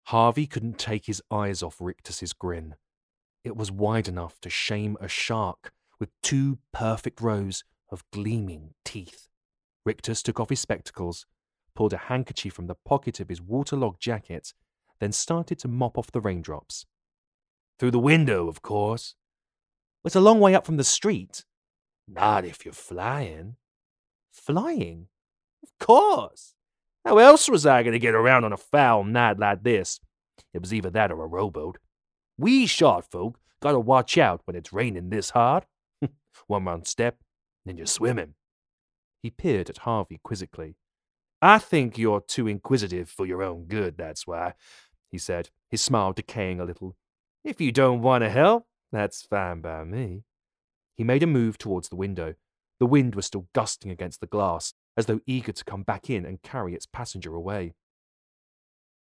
Harvey couldn't take his eyes off Rictus's grin. It was wide enough to shame a shark, with two perfect rows of gleaming teeth. Rictus took off his spectacles, pulled a handkerchief from the pocket of his waterlogged jacket, then started to mop off the raindrops. Through the window, of course. It's a long way up from the street. Not if you're flying. Flying? Of course. How else was I going to get around on a foul night like this? It was either that or a rowboat. We short folk gotta watch out when it's raining this hard. One wrong step, then you're swimming. He peered at Harvey quizzically. I think you're too inquisitive for your own good, that's why, he said, his smile decaying a little. If you don't want to help, that's fine by me. He made a move towards the window. The wind was still gusting against the glass, as though eager to come back in and carry its passenger away.